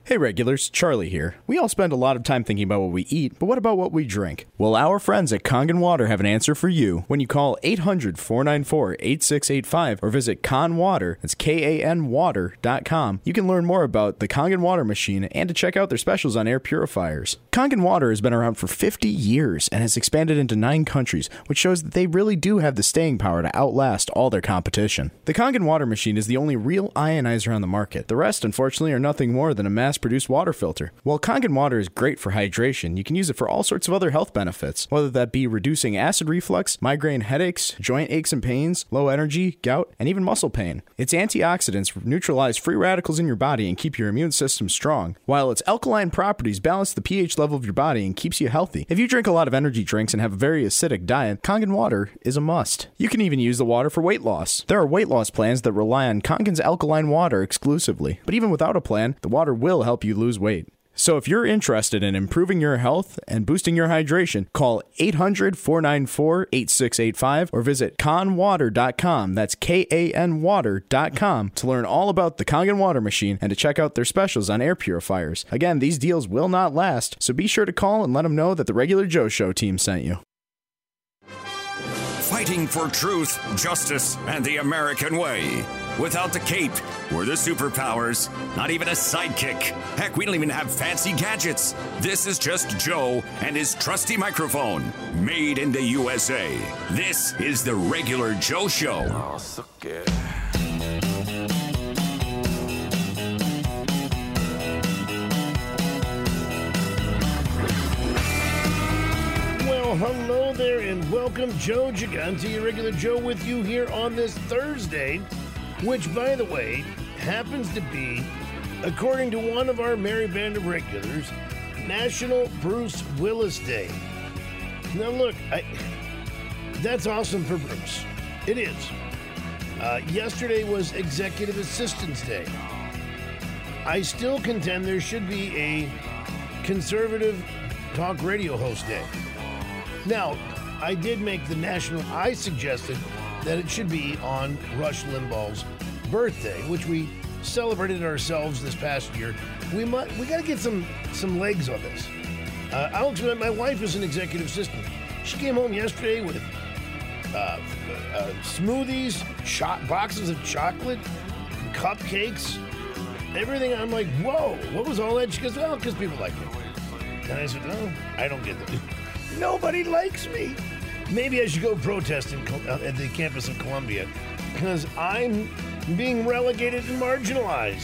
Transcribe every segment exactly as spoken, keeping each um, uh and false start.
Hey regulars, Charlie here. We all spend a lot of time thinking about what we eat, but what about what we drink? Well, our friends at Kangen Water have an answer for you. When you call eight hundred, four nine four, eight six eight five or visit Kan Water, that's K A N water dot com, you can learn more about the Kangen Water machine and to check out their specials on air purifiers. Kangen Water has been around for fifty years and has expanded into nine countries, which shows that they really do have the staying power to outlast all their competition. The Kangen Water machine is the only real ionizer on the market. The rest, unfortunately, are nothing more than a mass-produced water filter. While Kangen Water is great for hydration, you can use it for all sorts of other health benefits, whether that be reducing acid reflux, migraine headaches, joint aches and pains, low energy, gout, and even muscle pain. Its antioxidants neutralize free radicals in your body and keep your immune system strong, while its alkaline properties balance the pH level of your body and keeps you healthy. If you drink a lot of energy drinks and have a very acidic diet, Kangen Water is a must. You can even use the water for weight loss. There are weight loss plans that rely on Kangen's alkaline water exclusively, but even without a plan, the water will help you lose weight. So if you're interested in improving your health and boosting your hydration, call eight hundred, four nine four, eight six eight five or visit kan water dot com, that's K A N water dot com, to learn all about the Kangen Water machine and to check out their specials on air purifiers. Again, these deals will not last, so be sure to call and let them know that the Regular Joe Show team sent you. Fighting for truth, justice, and the American way. Without the cape or the superpowers, not even a sidekick. Heck, we don't even have fancy gadgets. This is just Joe and his trusty microphone, made in the U S A. This is the Regular Joe Show. Oh, so good. Well, hello there and welcome, Joe Gigante, your Regular Joe, with you here on this Thursday, which, by the way, happens to be, according to one of our merry band of regulars, National Bruce Willis Day. Now, look, I, that's awesome for Bruce. It is. Uh, yesterday was Executive Assistance Day. I still contend there should be a conservative talk radio host day. Now, I did make the national, I suggested that it should be on Rush Limbaugh's birthday, which we celebrated ourselves this past year. We might, we got to get some some legs on this. Uh, I'll explain. My wife is an executive assistant. She came home yesterday with uh, uh, smoothies, shot boxes of chocolate, cupcakes, everything. I'm like, whoa, what was all that? She goes, well, because people like me. And I said, no, I don't get that. Nobody likes me. Maybe I should go protest in, uh, at the campus of Columbia because I'm being relegated and marginalized.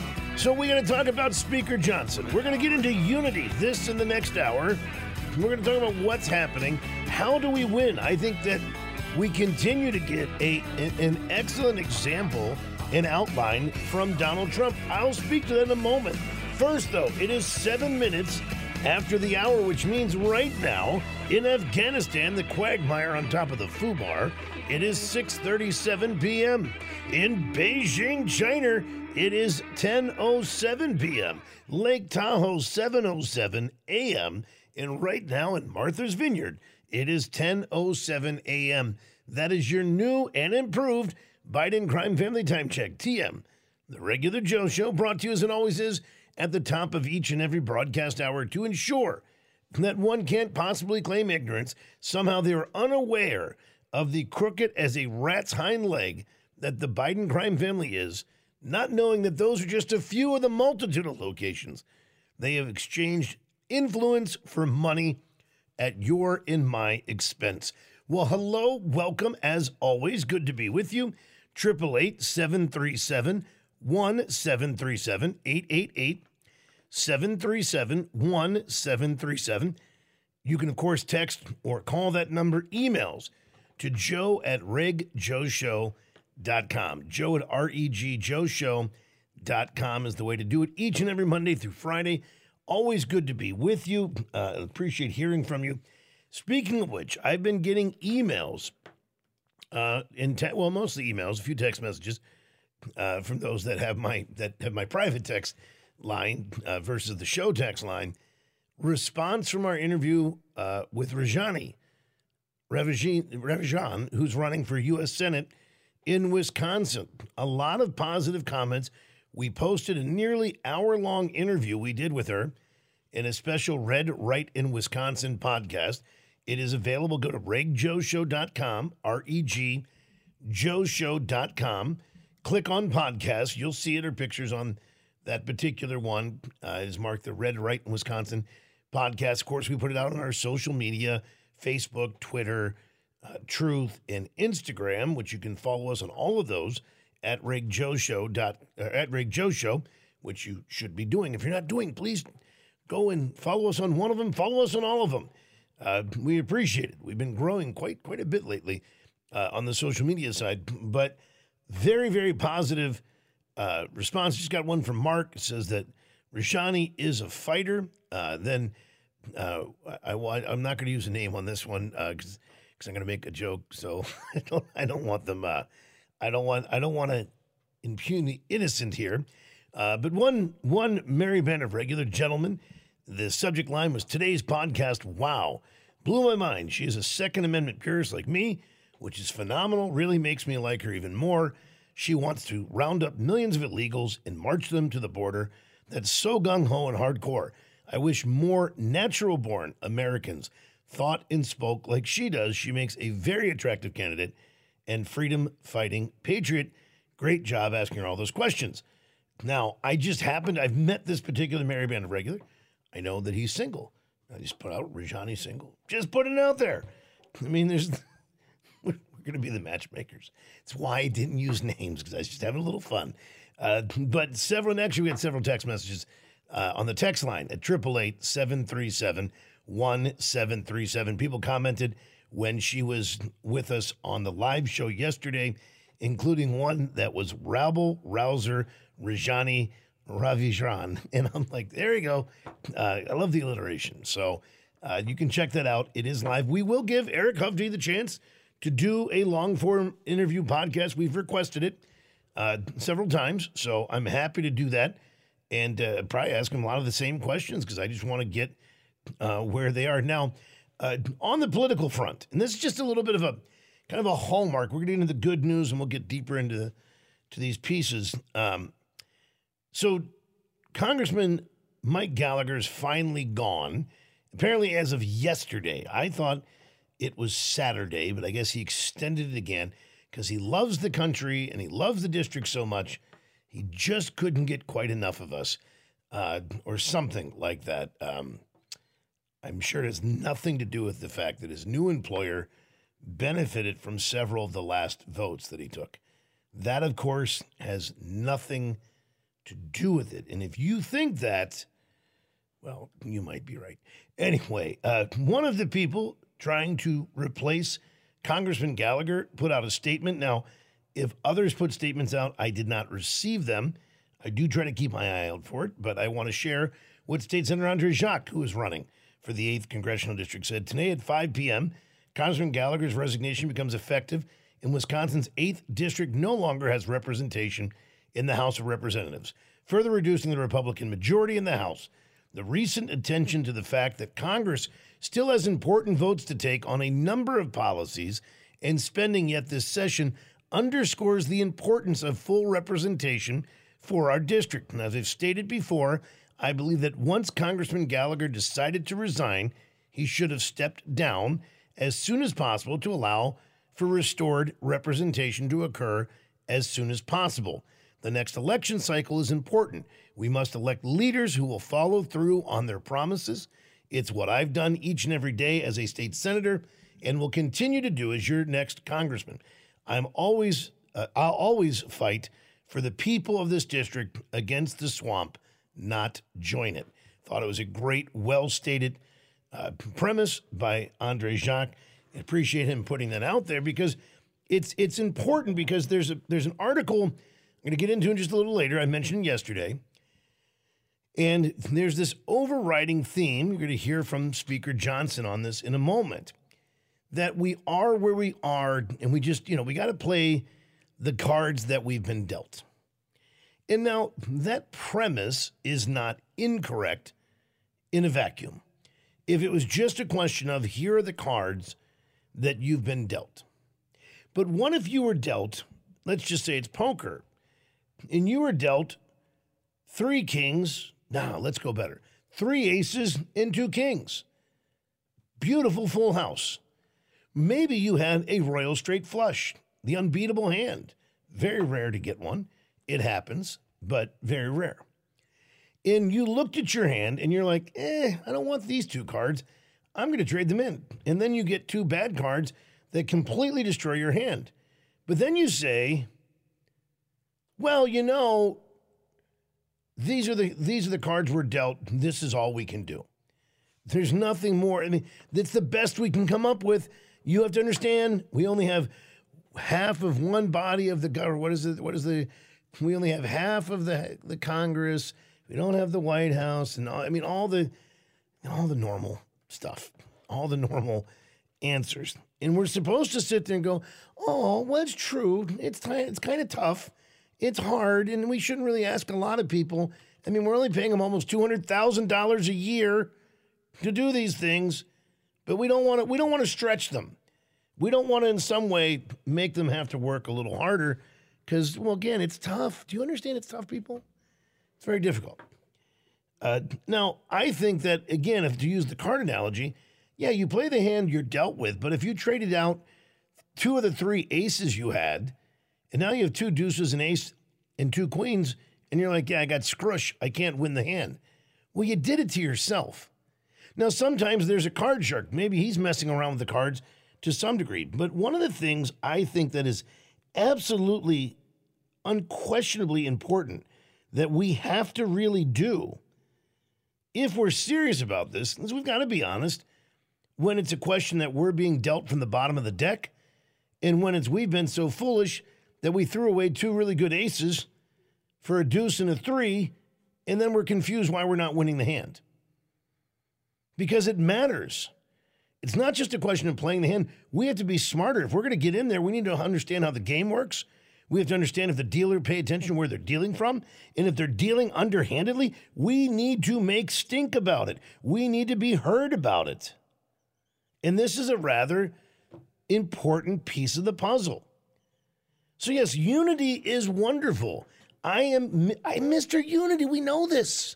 So we're going to talk about Speaker Johnson. We're going to get into unity this and the next hour. We're going to talk about what's happening. How do we win? I think that we continue to get a an excellent example and outline from Donald Trump. I'll speak to that in a moment. First, though, it is seven minutes after the hour, which means right now in Afghanistan, the quagmire on top of the FUBAR, it is six thirty-seven p.m. In Beijing, China, it is ten oh seven p.m. Lake Tahoe, seven oh seven a.m. And right now in Martha's Vineyard, it is ten oh seven a.m. That is your new and improved Biden Crime Family Time Check, T M. The Regular Joe Show, brought to you as it always is at the top of each and every broadcast hour to ensure that one can't possibly claim ignorance. Somehow they are unaware of the crooked as a rat's hind leg that the Biden crime family is, not knowing that those are just a few of the multitude of locations they have exchanged influence for money at your and my expense. Well, hello, welcome, as always. Good to be with you. eight eight eight, seven three seven, one seven three seven, eight eight eight, seven three seven, one seven three seven. You can, of course, text or call that number, emails to joe at reg joe show dot com. Joe at R E G Joe Show dot com is the way to do it each and every Monday through Friday. Always good to be with you. Uh, appreciate hearing from you. Speaking of which, I've been getting emails, uh, in te- well, mostly emails, a few text messages uh, from those that have my that have my private text line uh, versus the show text line. Response from our interview uh, with Rajani Ravijan, who's running for U S Senate in Wisconsin. A lot of positive comments. we posted a nearly hour-long interview we did with her in a special Red Right in Wisconsin podcast. It is available. Go to reg joe show dot com, R E G, joe show dot com. Click on podcast. You'll see it or pictures on that particular one. Uh, it is marked the Red Right in Wisconsin podcast. Of course, we put it out on our social media, Facebook, Twitter, uh, Truth, and Instagram, which you can follow us on all of those at Reg Joe Show. Dot, uh, at Reg Joe Show, which you should be doing. If you're not doing, please go and follow us on one of them. Follow us on all of them. Uh, we appreciate it. We've been growing quite quite a bit lately uh, on the social media side, but very, very positive uh, response. Just got one from Mark. It says that Rashani is a fighter. Uh, then uh, I, I, I'm not going to use a name on this one because uh, I'm going to make a joke. So I don't I don't want them. Uh, I don't want I don't want to impugn the innocent here. Uh, but one one merry band of regular gentlemen. The subject line was today's podcast. Wow, blew my mind. She is a Second Amendment purist like me, which is phenomenal. Really makes me like her even more. She wants to round up millions of illegals and march them to the border. That's so gung-ho and hardcore. I wish more natural-born Americans thought and spoke like she does. She makes a very attractive candidate and freedom-fighting patriot. Great job asking her all those questions. Now, I just happened, I've met this particular Merry Band of Regular. I know that he's single. I just put out Rajani single. Just put it out there. I mean, there's... We're going to be the matchmakers. It's why I didn't use names, because I was just having a little fun. Uh, but several, actually, we had several text messages uh, on the text line at eight eight eight, seven three seven, one seven three seven. People commented when she was with us on the live show yesterday, including one that was Rabble Rouser Rajani Ravijaran. And I'm like, there you go. Uh, I love the alliteration. So uh, you can check that out. It is live. We will give Eric Hovde the chance to do a long-form interview podcast. We've requested it uh, several times, so I'm happy to do that and uh, probably ask him a lot of the same questions because I just want to get uh, where they are. Now, uh, on the political front, and this is just a little bit of a kind of a hallmark. We're getting into the good news, and we'll get deeper into to these pieces. Um, so Congressman Mike Gallagher is finally gone, apparently as of yesterday. I thought it was Saturday, but I guess he extended it again because he loves the country and he loves the district so much. He just couldn't get quite enough of us uh, or something like that. Um, I'm sure it has nothing to do with the fact that his new employer benefited from several of the last votes that he took. That, of course, has nothing to do with it. And if you think that, well, you might be right. Anyway, uh, one of the people trying to replace Congressman Gallagher put out a statement. Now, if others put statements out, I did not receive them. I do try to keep my eye out for it, but I want to share what State Senator Andre Jacques, who is running for the eighth Congressional District, said. Today at five p.m., Congressman Gallagher's resignation becomes effective, and Wisconsin's eighth District no longer has representation in the House of Representatives, further reducing the Republican majority in the House. The recent attention to the fact that Congress still has important votes to take on a number of policies and spending yet this session underscores the importance of full representation for our district. And as I've stated before, I believe that once Congressman Gallagher decided to resign, he should have stepped down as soon as possible to allow for restored representation to occur as soon as possible. The next election cycle is important. We must elect leaders who will follow through on their promises. It's what I've done each and every day as a state senator and will continue to do as your next congressman. I'm always, uh, I'll always fight for the people of this district against the swamp, not join it. Thought it was a great, well-stated uh, premise by Andre Jacques. I appreciate him putting that out there because it's it's important because there's a there's an article I'm going to get into in just a little later. I mentioned yesterday. And there's this overriding theme. You're going to hear from Speaker Johnson on this in a moment, that we are where we are, and we just, you know, we got to play the cards that we've been dealt. And now that premise is not incorrect in a vacuum. If it was just a question of here are the cards that you've been dealt. But what if you were dealt, let's just say it's poker, and you were dealt three kings. Now, let's go better. Three aces and two kings. Beautiful full house. Maybe you had a royal straight flush, the unbeatable hand. Very rare to get one. It happens, but very rare. And you looked at your hand and you're like, eh, I don't want these two cards. I'm going to trade them in. And then you get two bad cards that completely destroy your hand. But then you say, well, you know, these are the these are the cards we're dealt. This is all we can do. There's nothing more. I mean, that's the best we can come up with. You have to understand, we only have half of one body of the government. What is it? What is the? We only have half of the the Congress. We don't have the White House, and all, I mean all the all the normal stuff, all the normal answers. And we're supposed to sit there and go, "Oh, well, it's true. It's t- it's kind of tough. It's hard, and we shouldn't really ask a lot of people. I mean, we're only paying them almost two hundred thousand dollars a year to do these things, but we don't want to. We don't want to stretch them. We don't want to, in some way, make them have to work a little harder, because, well, again, it's tough. Do you understand? It's tough, people. It's very difficult. Uh, now, I think that, again, if to use the card analogy, yeah, you play the hand you're dealt with, but if you traded out two of the three aces you had, and now you have two deuces, an ace, and two queens, and you're like, yeah, I got scrush. I can't win the hand. Well, you did it to yourself. Now, sometimes there's a card shark. Maybe he's messing around with the cards to some degree. But one of the things I think that is absolutely, unquestionably important that we have to really do, if we're serious about this, is we've got to be honest, when it's a question that we're being dealt from the bottom of the deck, and when it's we've been so foolish that we threw away two really good aces for a deuce and a three, and then we're confused why we're not winning the hand. Because it matters. It's not just a question of playing the hand. We have to be smarter. If we're going to get in there, we need to understand how the game works. We have to understand if the dealer pay attention where they're dealing from. And if they're dealing underhandedly, we need to make stink about it. We need to be heard about it. And this is a rather important piece of the puzzle. So yes, unity is wonderful. I am I'm Mister Unity. We know this.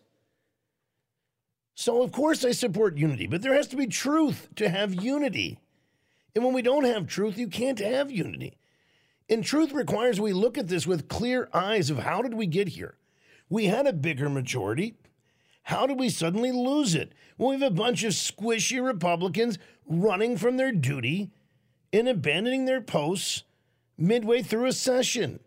So of course I support unity, but there has to be truth to have unity. And when we don't have truth, you can't have unity. And truth requires we look at this with clear eyes of how did we get here? We had a bigger majority. How did we suddenly lose it? Well, we have a bunch of squishy Republicans running from their duty and abandoning their posts midway through a session.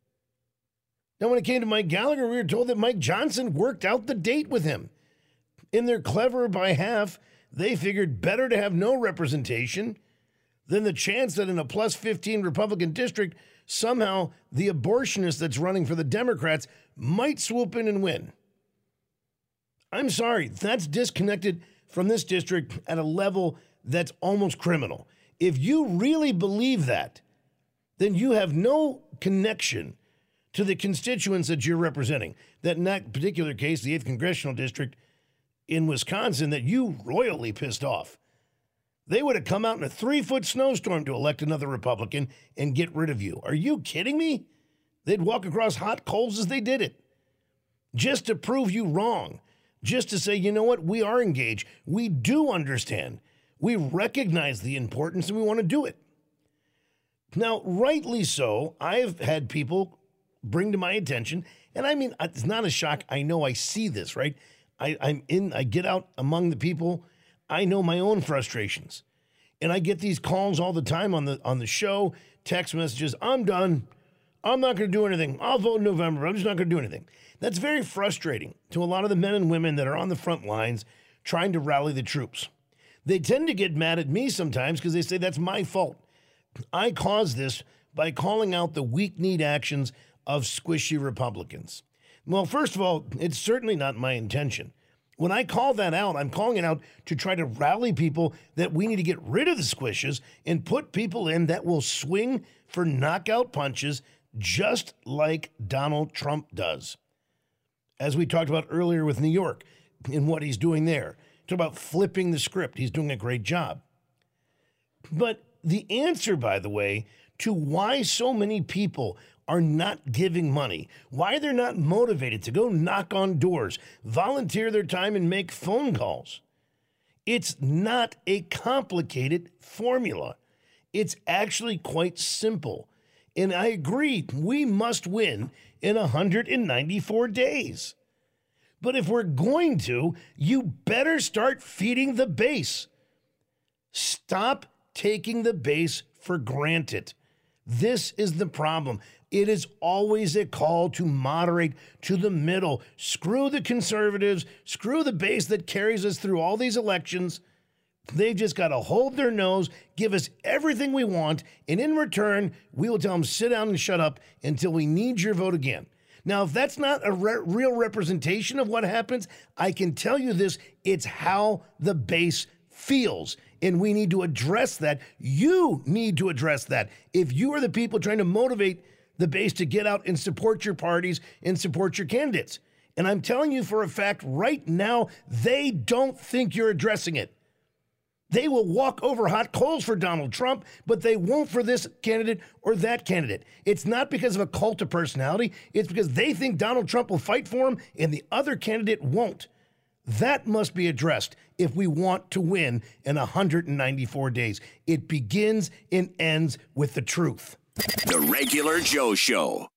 Now, when it came to Mike Gallagher, we were told that Mike Johnson worked out the date with him. In their clever by half, they figured better to have no representation than the chance that in a plus fifteen Republican district, somehow the abortionist that's running for the Democrats might swoop in and win. I'm sorry, that's disconnected from this district at a level that's almost criminal. If you really believe that, then you have no connection to the constituents that you're representing. That in that particular case, the eighth Congressional District in Wisconsin, that you royally pissed off. They would have come out in a three-foot snowstorm to elect another Republican and get rid of you. Are you kidding me? They'd walk across hot coals as they did it. Just to prove you wrong. Just to say, you know what, we are engaged. We do understand. We recognize the importance and we want to do it. Now, rightly so, I've had people bring to my attention, and I mean, it's not a shock. I know I see this, right? I, I'm in, I get out among the people. I know my own frustrations. And I get these calls all the time on the on the show, text messages. I'm done. I'm not going to do anything. I'll vote in November. I'm just not going to do anything. That's very frustrating to a lot of the men and women that are on the front lines trying to rally the troops. They tend to get mad at me sometimes because they say that's my fault. I caused this by calling out the weak-kneed actions of squishy Republicans. Well, first of all, it's certainly not my intention. When I call that out, I'm calling it out to try to rally people that we need to get rid of the squishes and put people in that will swing for knockout punches just like Donald Trump does. As we talked about earlier with New York and what he's doing there. Talk about flipping the script. He's doing a great job. But the answer, by the way, to why so many people are not giving money, why they're not motivated to go knock on doors, volunteer their time, and make phone calls. It's not a complicated formula. It's actually quite simple. And I agree, we must win in one hundred ninety-four days. But if we're going to, you better start feeding the base. Stop taking the base for granted. This is the problem. It is always a call to moderate to the middle. Screw the conservatives. Screw the base that carries us through all these elections. They just got to hold their nose, give us everything we want, and in return, we will tell them, sit down and shut up until we need your vote again. Now, if that's not a re- real representation of what happens, I can tell you this, it's how the base feels. And we need to address that. You need to address that. If you are the people trying to motivate the base to get out and support your parties and support your candidates. And I'm telling you for a fact right now, they don't think you're addressing it. They will walk over hot coals for Donald Trump, but they won't for this candidate or that candidate. It's not because of a cult of personality. It's because they think Donald Trump will fight for him and the other candidate won't. That must be addressed if we want to win in one hundred ninety-four days. It begins and ends with the truth. The Regular Joe Show.